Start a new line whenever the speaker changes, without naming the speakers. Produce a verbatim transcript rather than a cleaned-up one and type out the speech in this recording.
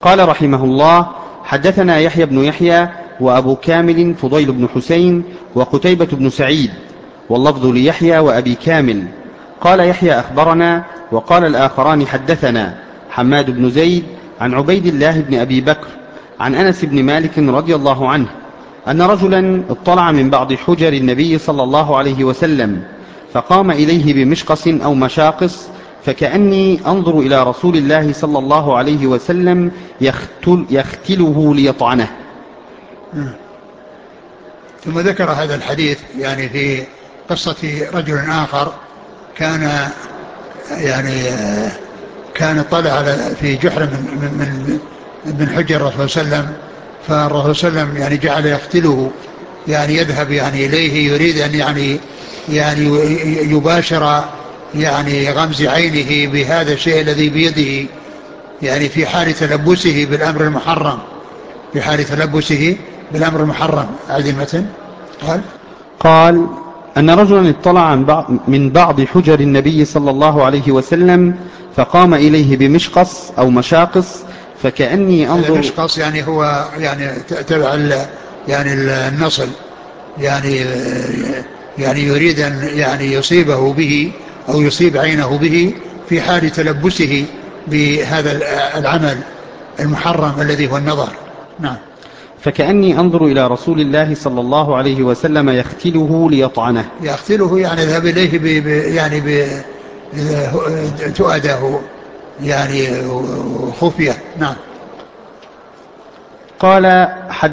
قال رحمه الله: حدثنا يحيى بن يحيى وأبو كامل فضيل بن حسين وقتيبة بن سعيد، واللفظ ليحيى وأبي كامل. قال يحيى: أخبرنا. وقال الآخران: حدثنا حماد بن زيد عن عبيد الله بن أبي بكر عن أنس بن مالك رضي الله عنه أن رجلا اطلع من بعض حجر النبي صلى الله عليه وسلم فقام إليه بمشقص أو مشاقص، فكأني أنظر إلى رسول الله صلى الله عليه وسلم يختل يختله ليطعنه.
ثم ذكر هذا الحديث يعني في قصة رجل آخر كان يعني كان طلع على في جحر من من من حجر الرسول صلى الله عليه وسلم، فالرسول صلى الله عليه وسلم يعني جعل يقتله، يعني يذهب يعني إليه يريد أن يعني يعني يباشر يعني غمز عينه بهذا الشيء الذي بيده، يعني في حال تلبسه بالأمر المحرم في حال تلبسه بالأمر المحرم. هذه المتن قال
قال: أن رجلا اطلع من بعض حجر النبي صلى الله عليه وسلم فقام إليه بمشقص أو مشاقص، فكأني
هذا
أنظر.
مشقص يعني هو يعني تبع يعني النصل، يعني يعني يريد أن يعني يصيبه به أو يصيب عينه به في حال تلبسه بهذا العمل المحرم الذي هو النظر. نعم.
فكأني أنظر إلى رسول الله صلى الله عليه وسلم يختله ليطعنه.
يختله يعني يذهب إليه ب يعني بتؤده يعني خفية. نعم.
قال: